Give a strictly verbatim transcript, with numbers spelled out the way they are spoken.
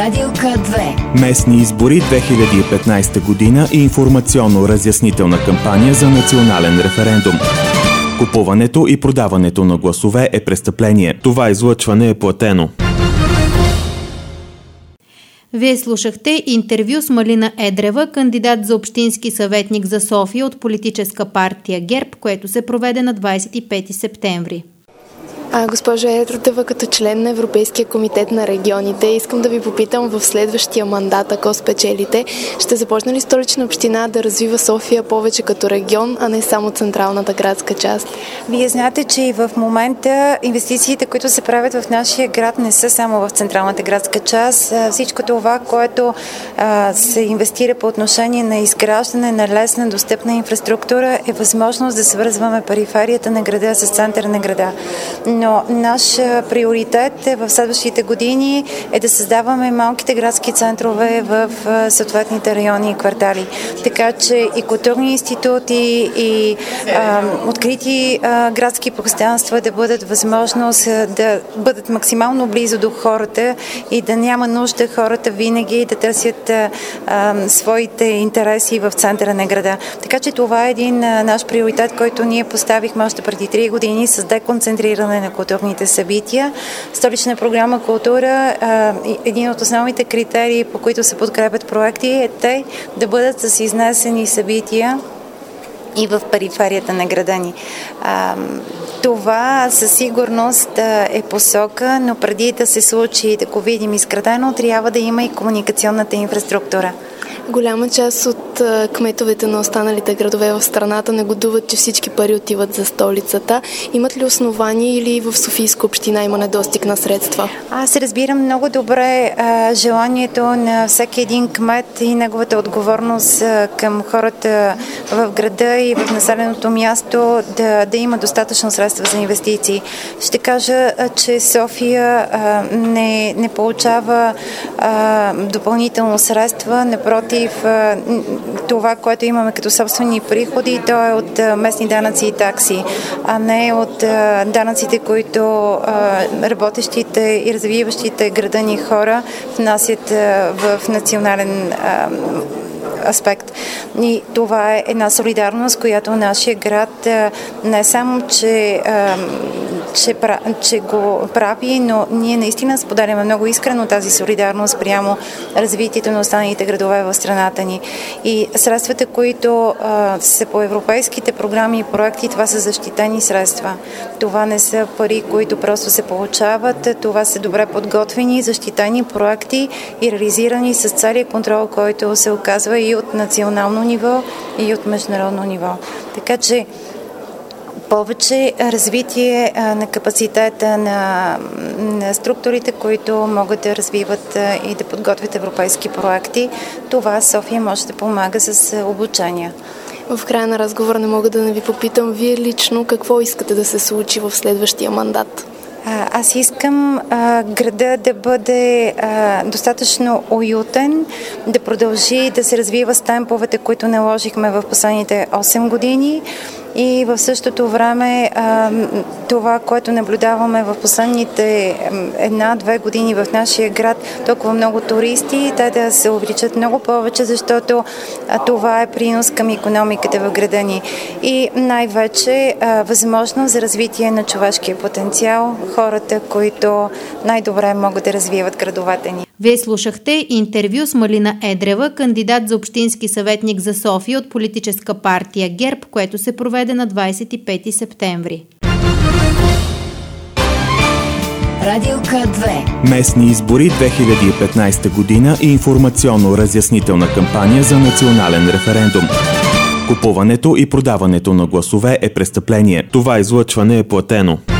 Радио К две. Местни избори две хиляди и петнайсета година и информационно-разяснителна кампания за национален референдум. Купуването и продаването на гласове е престъпление. Това излъчване е платено. Вие слушахте интервю с Малина Едрева, кандидат за общински съветник за София от политическа партия ГЕРБ, което се проведе на двайсет и пети септември. А, госпожа Едрева, като член на Европейския комитет на регионите, искам да ви попитам в следващия мандат, ако спечелите, ще започне ли Столична община да развива София повече като регион, а не само централната градска част? Вие знаете, че и в момента инвестициите, които се правят в нашия град, не са само в централната градска част. Всичко това, което а, се инвестира по отношение на изграждане на лесна, достъпна инфраструктура, е възможност да свързваме периферията на града с центъра на града. Но наш приоритет в следващите години е да създаваме малките градски центрове в съответните райони и квартали. Така че и културни институти, и а, открити а, градски пространства да бъдат възможност да бъдат максимално близо до хората и да няма нужда хората винаги да търсят а, а, своите интереси в центъра на града. Така че това е един а, наш приоритет, който ние поставихме още преди три години с деконцентриране на културните събития. Столична програма култура, един от основните критерии, по които се подкрепят проекти, е те да бъдат с изнесени събития и в периферията на града ни. Това със сигурност е посока, но преди да се случи да го видим изградено, трябва да има и комуникационната инфраструктура. Голяма част от кметовете на останалите градове в страната негодуват, че всички пари отиват за столицата. Имат ли основания или в Софийска община има недостиг на средства? Аз разбирам много добре а, желанието на всеки един кмет и неговата отговорност а, към хората в града и в населеното място да, да има достатъчно средства за инвестиции. Ще кажа, а, че София а, не, не получава а, допълнително средства, напротив, това, което имаме като собствени приходи, то е от местни данъци и такси, а не от данъците, които работещите и развиващите града ни хора внасят в национален аспект. И това е една солидарност, която нашия град не само, че, че, че го прави, но ние наистина споделяме много искрено тази солидарност прямо развитието на останалите градове в страната ни. И средствата, които са по европейските програми и проекти, това са защитени средства. Това не са пари, които просто се получават. Това са добре подготвени, защитени проекти и реализирани с целия контрол, който се оказва и от национално ниво, и от международно ниво. Така че повече развитие на капацитета на, на структурите, които могат да развиват и да подготвят европейски проекти. Това София може да помага с обучение. В края на разговора не мога да не ви попитам, вие лично какво искате да се случи в следващия мандат? Аз искам а, града да бъде а, достатъчно уютен, да продължи да се развива с темповете, които наложихме в последните осем години и в същото време а, това, което наблюдаваме в последните една-две години в нашия град, толкова много туристи, те да се увеличат много повече, защото а, това е принос към икономиката в града ни. И най-вече а, възможност за развитие на човешкия потенциал, хората, които най-добре могат да развиват градовете ни. Вие слушахте интервю с Малина Едрева, кандидат за общински съветник за София от политическа партия ГЕРБ, което се проведе на двайсет и пети септември. Радио К две. Местни избори две хиляди и петнайсета година и информационно-разяснителна кампания за национален референдум. Купуването и продаването на гласове е престъпление. Това излъчване е платено.